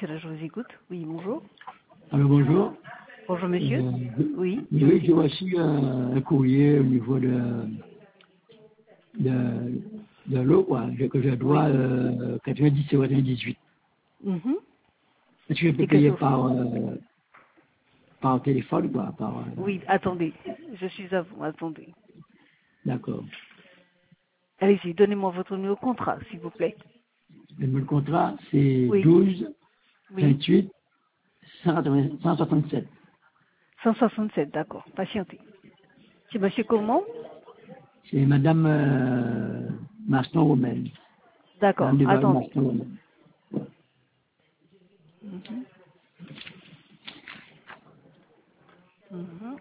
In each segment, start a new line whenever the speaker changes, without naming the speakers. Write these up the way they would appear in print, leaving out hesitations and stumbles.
c'est là, je vous écoute. Oui, bonjour.
Alors bonjour.
Bonjour, monsieur. Oui, je vous
Oui, j'ai
écoute.
reçu un courrier au niveau de l'eau, quoi, que je dois
Oui.
90 et 98.
Mhm.
Est-ce que je peux
Et qu'est-ce
payer
que vous...
par téléphone, quoi,
Oui, attendez. Je suis à vous, attendez.
d'accord.
Allez-y, donnez-moi votre numéro de contrat, s'il vous plaît.
Le numéro de contrat, c'est
Oui,
12
oui.
28 167.
167, d'accord. Patientez. C'est monsieur comment?
C'est Madame Maston-Romaine. Madame
D'accord,
Desval
attendez.
Maston-Romaine.
Mhm. Mhm.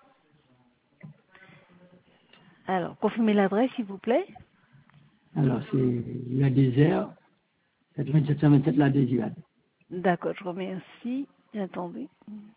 Alors, confirmez l'adresse, s'il vous plaît.
Alors, c'est la désert, 8727 la désirade.
D'accord, je remercie. Attendez.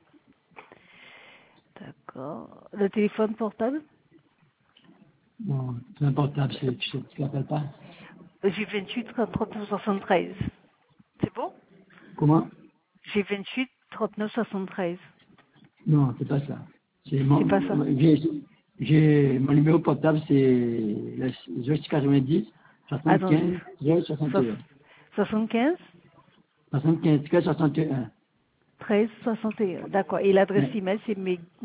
D'accord. Le téléphone portable?
Bon, peu importe, là, tu l'appelles pas.
J'ai 28 39 73. C'est bon?
Comment?
J'ai 28 39 73.
Non, c'est pas ça. C'est
C'est pas ça.
j'ai mon numéro portable, c'est le 090
Attendez.
75
Soix-
061.
75
75 61.
13 61. D'accord. Et l'adresse
Mais-
email, c'est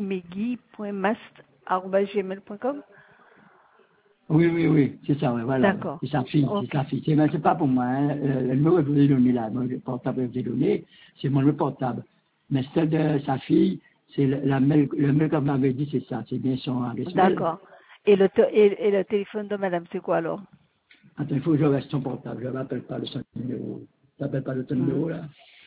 megui.mast@gmail.com.
Oui, oui, oui, c'est ça, ouais, voilà, ouais.
D'accord.
C'est sa fille, c'est
Ok.
sa fille. Mais c'est pas pour moi, hein. Le numéro que je vous ai donné là, mon portable que je vous ai donné, c'est mon numéro portable. Mais celle de sa fille, c'est le mail que vous m'avez dit, c'est ça, c'est bien son adresse mail.
D'accord. Et le téléphone de madame, c'est quoi alors?
Attends, il faut que je reste son portable, je ne m'appelle pas le son numéro. Je n'appelle pas le ton
Mhm.
numéro là.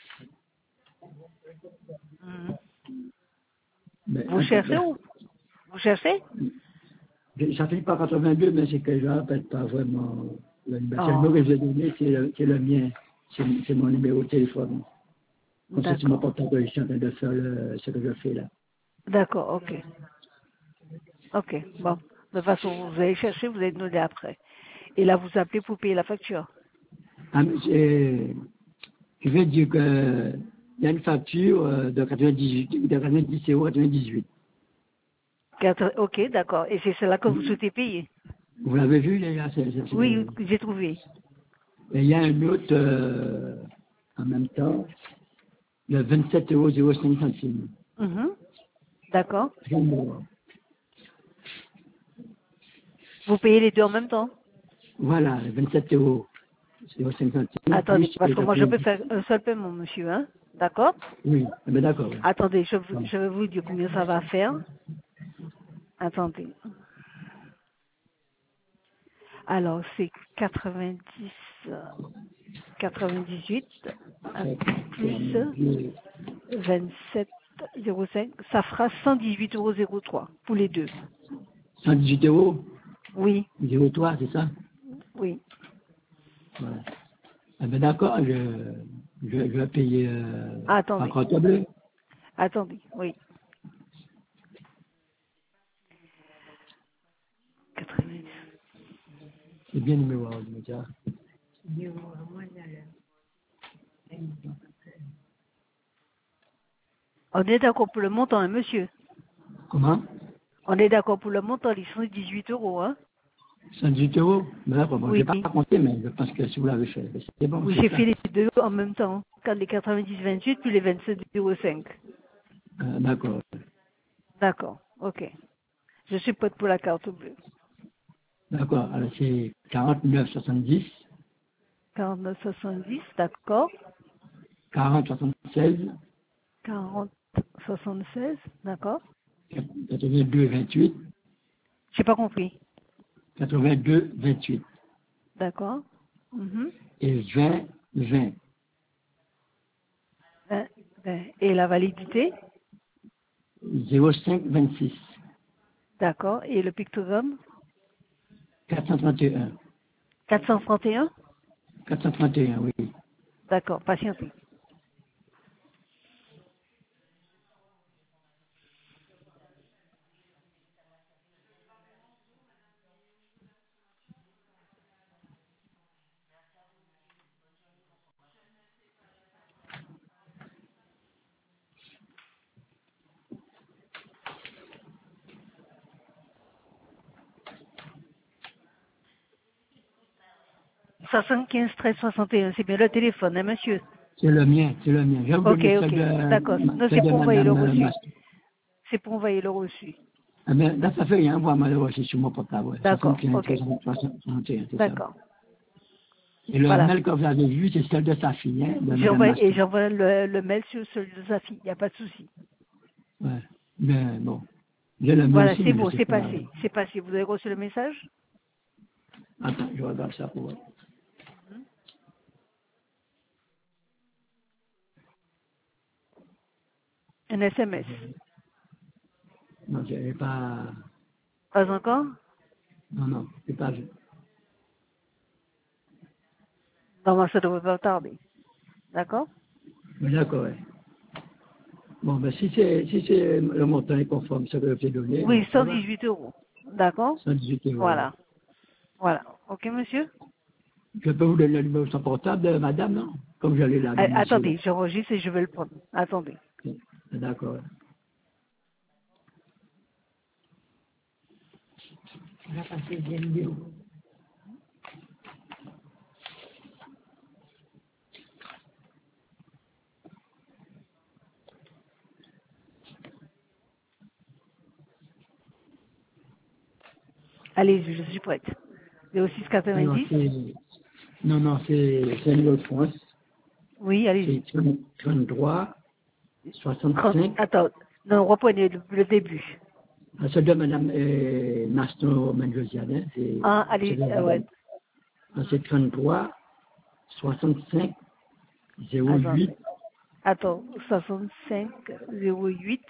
Mhm.
Mais
Vous cherchez ou? Vous cherchez?
ça finit par 82, mais c'est que je ne rappelle pas vraiment le numéro. C'est le
Oh,
numéro que je vais donner, c'est le mien. C'est mon numéro de téléphone. Comme ça, c'est mon
d'accord.
portable que je suis en train de faire ce que je fais là.
D'accord, ok. Ok, bon. De toute façon, vous allez chercher, vous allez nous dire après. Et là, vous appelez pour payer la facture.
Ah, mais je vais dire que il y a une facture de 98, de 90 euros 98.
Ok, d'accord. Et c'est celle-là que vous souhaitez payer?
Vous l'avez vu, là,
Oui, j'ai trouvé.
et il y a un autre en même temps, de 27 euros 05 centimes.
Mhm. D'accord.
Bon,
Vous payez les deux en même temps?
voilà, 27 euros 05 centimes,
Attendez,
plus
parce que moi, je peux
90.
faire un seul paiement, monsieur, hein? D'accord?
Oui, eh ben d'accord. Oui.
Attendez,
Bon.
je vais vous dire combien ça va faire. Attendez. Alors, c'est 90, 98,
C'est
plus 27,05. Ça fera 118,03 pour les deux.
118 euros,
Oui,
03, c'est ça?
oui.
Voilà. Eh ben d'accord, je vais payer par
Attendez,
carte bleue.
attendez, oui. 90.
C'est bien le numéro déjà.
On est d'accord pour le montant, hein, monsieur?
Comment?
On est d'accord pour le montant, ils sont 18 euros, hein?
118 euros? Ben d'accord, bon, je
Oui.
n'ai pas compté, mais je pense que si vous l'avez fait, ben, c'est bon,
Oui,
c'est
j'ai
ça.
fait les deux en même temps. Quand les 90,28 puis les 27,05.
D'accord.
D'accord, ok. Je suis prête pour la carte bleue.
D'accord, alors c'est 49,70,
49,70, d'accord.
40,76,
40,76, d'accord.
82,28,
J'ai pas compris.
82,28
D'accord. Mhm.
et 20, 20,
20. Et la validité,
05, 26,
d'accord. Et le pictogramme,
431,
431,
431, oui.
d'accord. Patientez. 75 13 61, c'est bien le téléphone, hein, monsieur?
C'est le mien, c'est le mien. Je vais vous
Ok,
donner
ok,
celle
d'accord. Non,
de,
c'est
celle de
pour envoyer le
madame
reçu.
Maston.
C'est pour envoyer le reçu.
Ah ben, là, ça fait rien, envoie-moi le reçu sur mon portable. Ouais.
D'accord,
75
ok.
61, c'est ça.
D'accord.
Et le
Voilà.
mail que vous avez vu, c'est celle de sa fille, hein, de madame
Et
Maston.
j'envoie le mail sur celui de sa fille, il n'y a pas de souci.
Ouais. Mais bon, j'ai le mien
Voilà,
aussi,
c'est
mais je
bon,
sais
c'est
pas.
passé. C'est passé. Vous avez reçu le message?
Attends, je regarde ça pour voir.
Un SMS.
Non, j'ai pas.
Pas encore?
Non, j'ai pas vu.
Normalement, ça devrait pas tarder. D'accord?
Mais d'accord, ouais. Bon, ben si c'est le montant est conforme, ce que je t'ai donné,
Oui,
ça va.
118 euros. D'accord?
118 euros, ouais.
Voilà. Voilà. Ok, monsieur?
Je peux vous donner le numéro de son portable, madame, non? Comme je l'ai là dans mes yeux, là.
Attendez, j'enregistre et je vais le prendre. Attendez.
D'accord. Ouais. On va passer bien mieux.
Allez-y, je suis prête. 06
Alors,
90?
non, c'est le numéro de France.
Oui,
C'est
allez-y.
33 65.
Attends. Non, reprenez le début.
C'est de madame Maston Manjosiane, hein.
Ah,
C'est
allez,
de
ouais.
madame. C'est 33 65
Attendez.
08
Attends, 65 08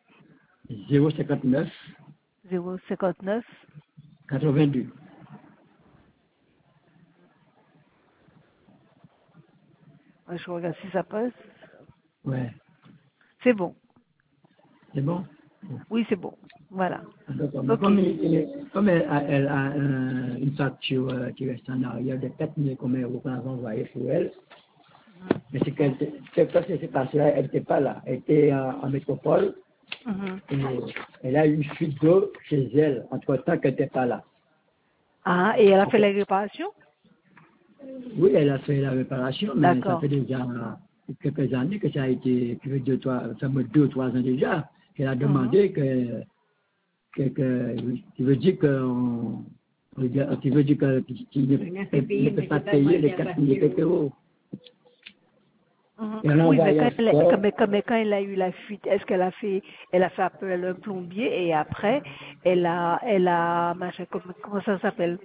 059
059.
82.
Je regarde si ça passe.
Ouais,
C'est bon.
c'est bon? Bon.
Oui, c'est bon. Voilà.
D'accord. Mais
Ok.
comme elle a une facture qui reste en arrière de 4 000 combien d'euros qu'on a envoyé pour elle, mais c'est qu'elle c'est parce que c'est passé là, elle n'était pas là. Elle était en métropole
Mhm.
et elle a eu une fuite d'eau chez elle, entre-temps qu'elle n'était pas là.
Ah, et elle a fait la réparation?
Oui, elle a fait la réparation, mais ça
D'accord.
fait déjà quelques années que ça a été, ça fait 2 ou 3 ans déjà, qu'elle a
Mhm.
demandé tu veux dire tu veux dire qu'il ne peut pas payer les 4 000 et quelques euros.
Mhm.
Et elle a
Oui, mais
envoyé encore,
quand elle a eu la fuite, est-ce qu'elle a fait, elle a fait appel à un plombier et après, machin, comment ça s'appelle?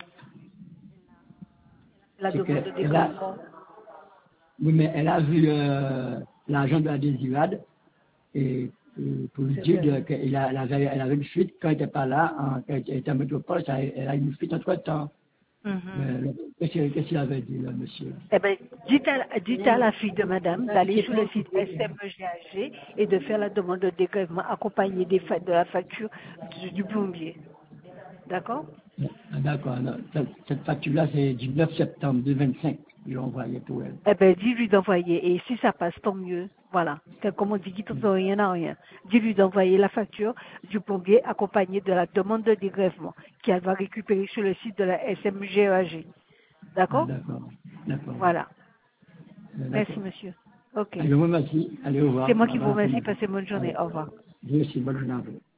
La
c'est
demande de
qu'elle a,
dégrèvement.
oui, mais elle a vu l'agent de la Désirade et pour lui
C'est
dire
vrai.
elle avait une fuite quand elle n'était pas là, quand elle était en métropole, elle a eu une fuite entre temps.
Mhm.
Mais qu'est-ce qu'il avait dit, là, monsieur?
Eh ben, dites à la fille de madame d'aller sur le site SMGAG et de faire la demande de dégrèvement accompagnée de la facture du plombier. D'accord?
Ah, d'accord, non, cette facture-là, c'est du 9 septembre 2025, ils l'ont envoyé pour elle.
Eh ben, dis-lui d'envoyer. Et si ça passe, tant mieux. Voilà. Comme on dit, qui ne rien à rien. Dis-lui d'envoyer la facture du plombier accompagnée de la demande de dégrèvement qu'elle va récupérer sur le site de la SMGAG.
Ah,
D'accord?
d'accord, d'accord,
Voilà. Merci,
d'accord.
monsieur. OK.
Allez, moi, merci. Allez, au
C'est
revoir.
moi
Au
qui vous
revoir.
remercie. Passez une bonne
Allez,
journée. Au revoir.
vous aussi, bonne journée à vous.